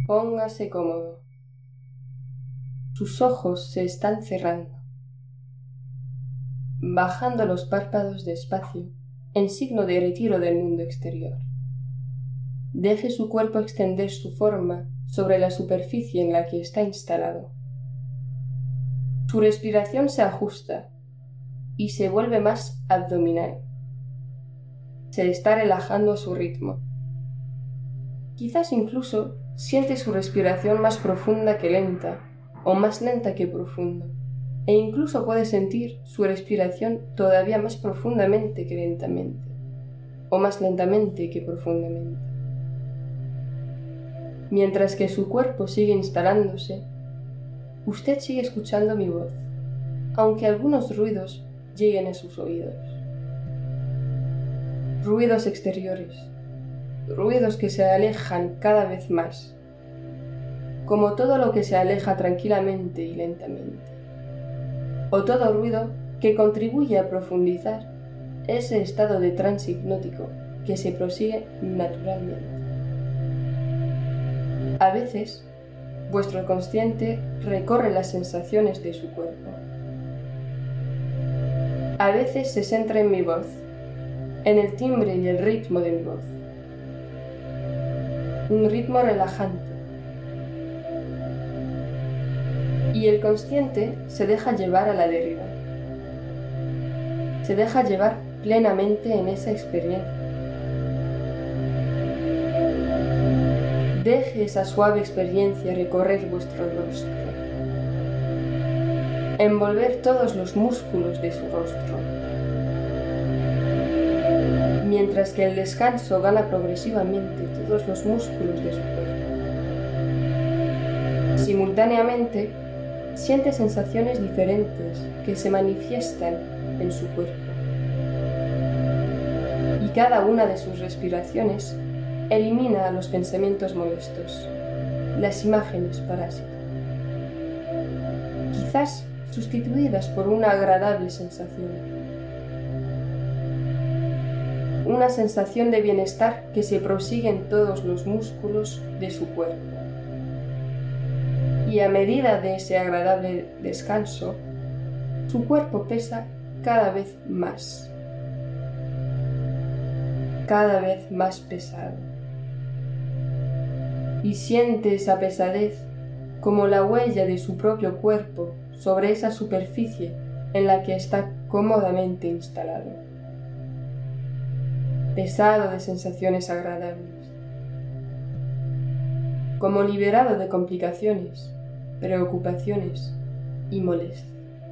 Póngase cómodo. Sus ojos se están cerrando, bajando los párpados despacio en signo de retiro del mundo exterior. Deje su cuerpo extender su forma sobre la superficie en la que está instalado. Su respiración se ajusta y se vuelve más abdominal. Se está relajando a su ritmo. Quizás incluso siente su respiración más profunda que lenta, o más lenta que profunda, e incluso puede sentir su respiración todavía más profundamente que lentamente, o más lentamente que profundamente. Mientras que su cuerpo sigue instalándose, usted sigue escuchando mi voz, aunque algunos ruidos lleguen a sus oídos. Ruidos exteriores, ruidos que se alejan cada vez más, como todo lo que se aleja tranquilamente y lentamente, o todo ruido que contribuye a profundizar ese estado de trance hipnótico que se prosigue naturalmente. A veces, vuestro consciente recorre las sensaciones de su cuerpo. A veces se centra en mi voz, en el timbre y el ritmo de mi voz. Un ritmo relajante. Y el consciente se deja llevar a la deriva. Se deja llevar plenamente en esa experiencia. Deje esa suave experiencia recorrer vuestro rostro, envolver todos los músculos de su rostro, mientras que el descanso gana progresivamente todos los músculos de su cuerpo. Simultáneamente, siente sensaciones diferentes que se manifiestan en su cuerpo. Y cada una de sus respiraciones elimina los pensamientos molestos, las imágenes parásitas, quizás sustituidas por una agradable sensación. Una sensación de bienestar que se prosigue en todos los músculos de su cuerpo. Y a medida de ese agradable descanso, su cuerpo pesa cada vez más pesado. Y siente esa pesadez como la huella de su propio cuerpo sobre esa superficie en la que está cómodamente instalado. Pesado de sensaciones agradables, como liberado de complicaciones, preocupaciones y molestias.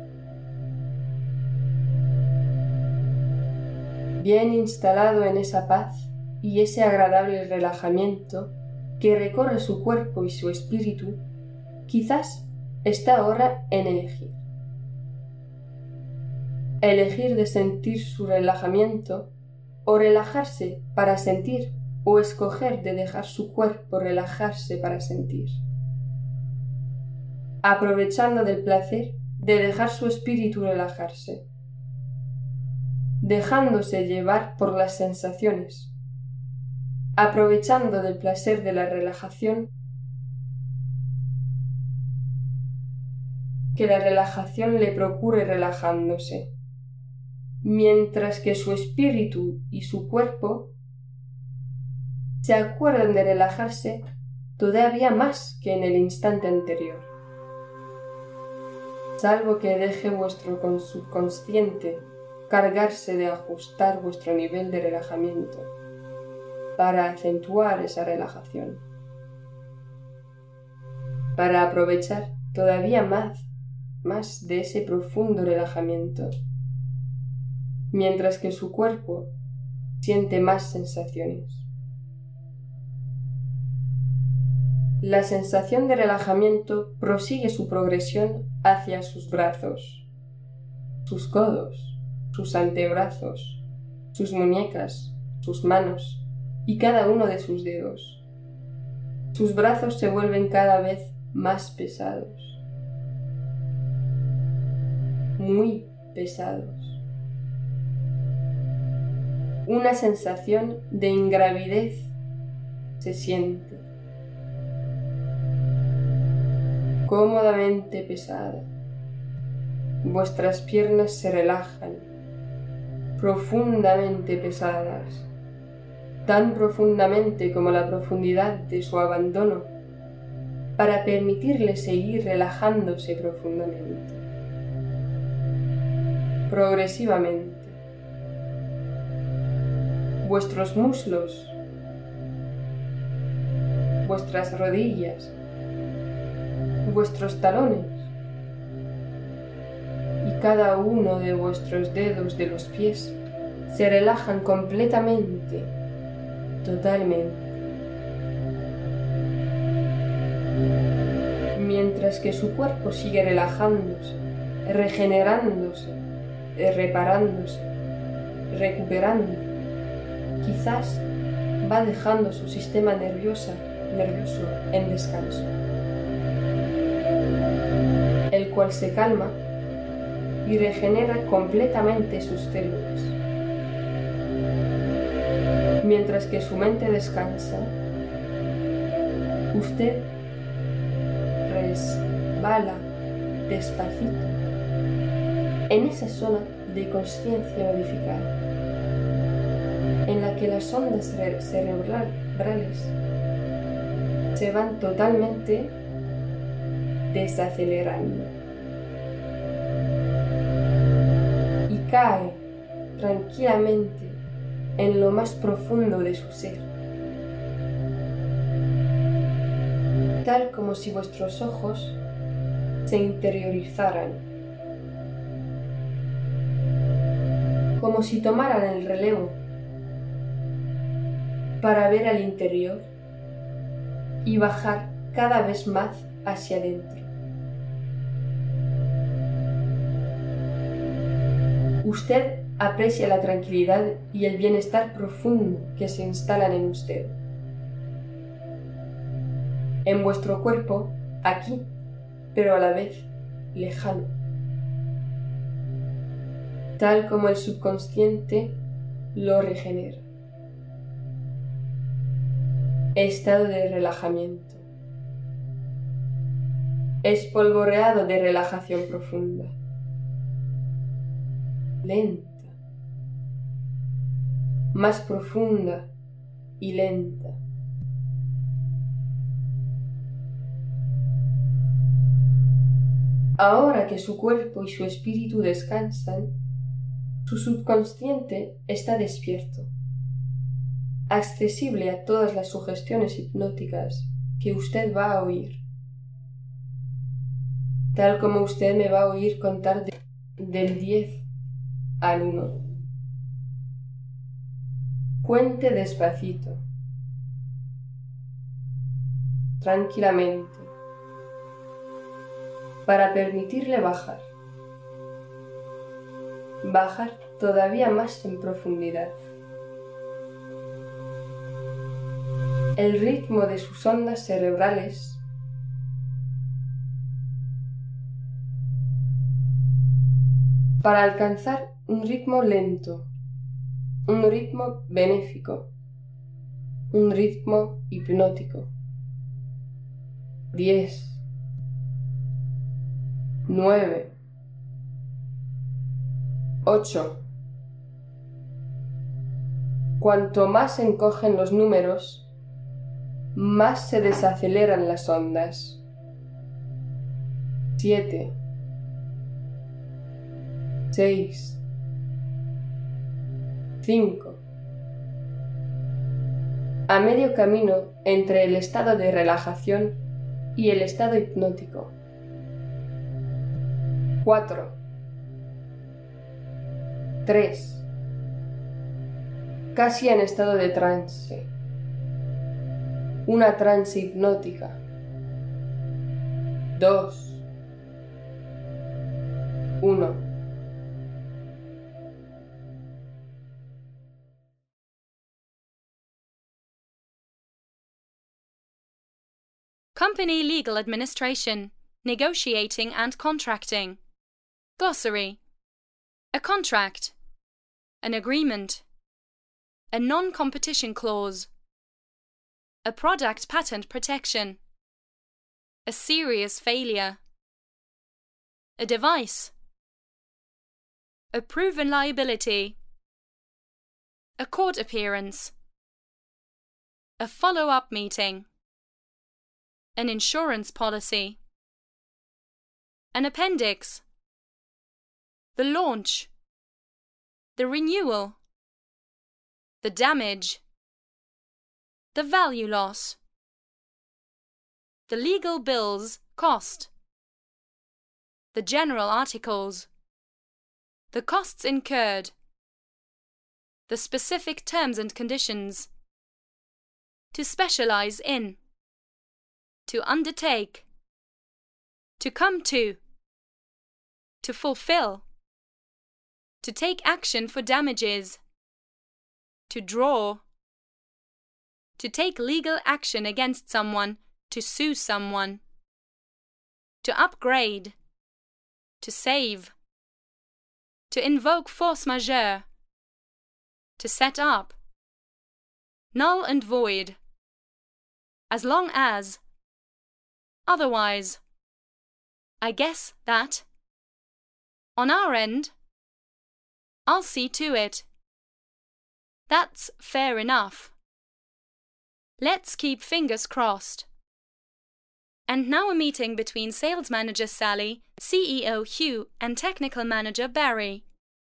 Bien instalado en esa paz y ese agradable relajamiento que recorre su cuerpo y su espíritu, quizás está ahora en elegir. Elegir de sentir su relajamiento o relajarse para sentir, o escoger de dejar su cuerpo relajarse para sentir. Aprovechando del placer de dejar su espíritu relajarse, dejándose llevar por las sensaciones, aprovechando del placer de la relajación, que la relajación le procure relajándose, mientras que su espíritu y su cuerpo se acuerdan de relajarse todavía más que en el instante anterior, salvo que deje vuestro subconsciente cargarse de ajustar vuestro nivel de relajamiento para acentuar esa relajación, para aprovechar todavía más de ese profundo relajamiento, mientras que su cuerpo siente más sensaciones. La sensación de relajamiento prosigue su progresión hacia sus brazos, sus codos, sus antebrazos, sus muñecas, sus manos y cada uno de sus dedos. Sus brazos se vuelven cada vez más pesados, muy pesados. Una sensación de ingravidez se siente. cómodamente pesada. Vuestras piernas se relajan, profundamente pesadas, tan profundamente como la profundidad de su abandono, para permitirle seguir relajándose profundamente. Progresivamente, vuestros muslos, vuestras rodillas, vuestros talones y cada uno de vuestros dedos de los pies se relajan completamente, totalmente. Mientras que su cuerpo sigue relajándose, regenerándose, reparándose, recuperando, quizás va dejando su sistema nervioso en descanso, el cual se calma y regenera completamente sus células. Mientras que su mente descansa, usted resbala despacito en esa zona de conciencia modificada, en la que las ondas cerebrales se van totalmente desacelerando y cae tranquilamente en lo más profundo de su ser, tal como si vuestros ojos se interiorizaran, como si tomaran el relevo para ver al interior y bajar cada vez más hacia adentro. Usted aprecia la tranquilidad y el bienestar profundo que se instalan en usted, en vuestro cuerpo, aquí, pero a la vez lejano, tal como el subconsciente lo regenera. Estado de relajamiento. Espolvoreado de relajación profunda. Lenta. Más profunda y lenta. Ahora que su cuerpo y su espíritu descansan, su subconsciente está despierto, accesible a todas las sugestiones hipnóticas que usted va a oír, tal como usted me va a oír contar del 10 al 1. Cuente despacito, tranquilamente, para permitirle bajar todavía más en profundidad. El ritmo de sus ondas cerebrales para alcanzar un ritmo lento, un ritmo benéfico, un ritmo hipnótico. 10, 9, 8. Cuanto más se encogen los números, más se desaceleran las ondas. 7, 6, 5. A medio camino entre el estado de relajación y el estado hipnótico. 4, 3. Casi en estado de trance. Una trance hipnótica. 2, 1. Company legal administration, negotiating and contracting. Glossary. A contract. An agreement. A non-competition clause. A product patent protection. a serious failure, a device, a proven liability, a court appearance, a follow-up meeting, an insurance policy, an appendix, the launch, the renewal, the damage, the value loss, the legal bills cost, the general articles, the costs incurred, the specific terms and conditions, to specialize in, to undertake, to come to fulfill, to take action for damages, to draw, to take legal action against someone, to sue someone, to upgrade, to save, to invoke force majeure, to set up, null and void, as long as, otherwise. I guess that, on our end, I'll see to it. That's fair enough. Let's keep fingers crossed. And now a meeting between Sales Manager Sally, CEO Hugh, and Technical Manager Barry.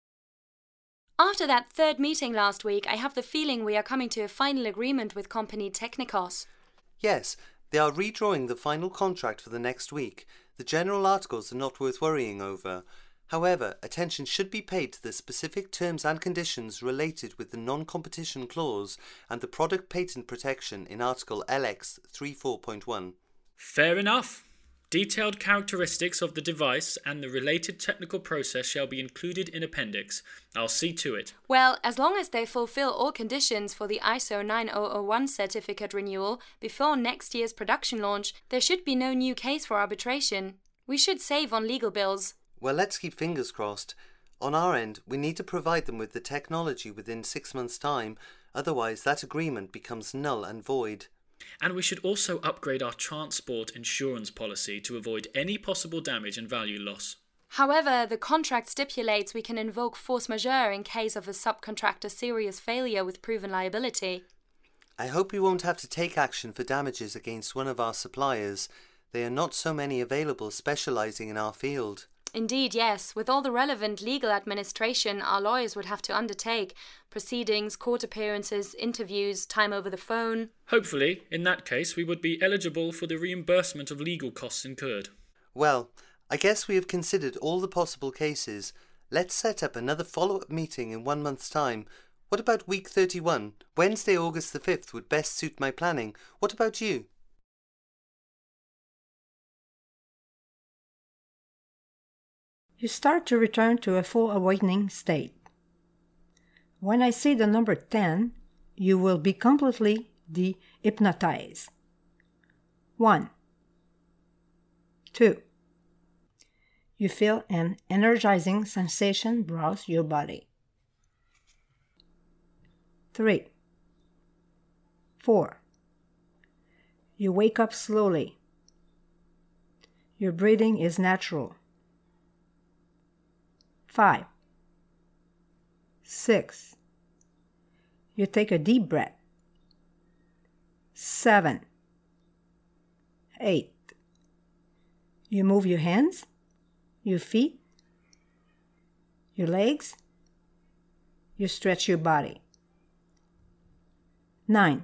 After that third meeting last week, I have the feeling we are coming to a final agreement with company Technikos. Yes, they are redrawing the final contract for the next week. The general articles are not worth worrying over. However, attention should be paid to the specific terms and conditions related with the non-competition clause and the product patent protection in Article LX 34.1. Fair enough. Detailed characteristics of the device and the related technical process shall be included in appendix. I'll see to it. Well, as long as they fulfill all conditions for the ISO 9001 certificate renewal before next year's production launch, there should be no new case for arbitration. We should save on legal bills. Well, let's keep fingers crossed. On our end, we need to provide them with the technology within 6 months' time, otherwise that agreement becomes null and void. And we should also upgrade our transport insurance policy to avoid any possible damage and value loss. However, the contract stipulates we can invoke force majeure in case of a subcontractor's serious failure with proven liability. I hope we won't have to take action for damages against one of our suppliers. There are not so many available specialising in our field. Indeed, yes. With all the relevant legal administration our lawyers would have to undertake, proceedings, court appearances, interviews, time over the phone. Hopefully, in that case, we would be eligible for the reimbursement of legal costs incurred. Well, I guess we have considered all the possible cases. Let's set up another follow-up meeting in 1 month's time. What about week 31? Wednesday, August the 5th would best suit my planning. What about you? You start to return to a full awakening state. When I say the number 10, you will be completely de-hypnotized. 1. 2. You feel an energizing sensation browse your body. 3. 4. You wake up slowly. Your breathing is natural. 5. 6. You take a deep breath. 7. 8. You move your hands, your feet, your legs. You stretch your body. 9.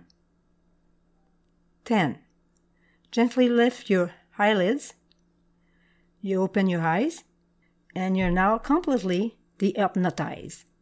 10. Gently lift your eyelids. You open your eyes, and you're now completely de-hypnotized.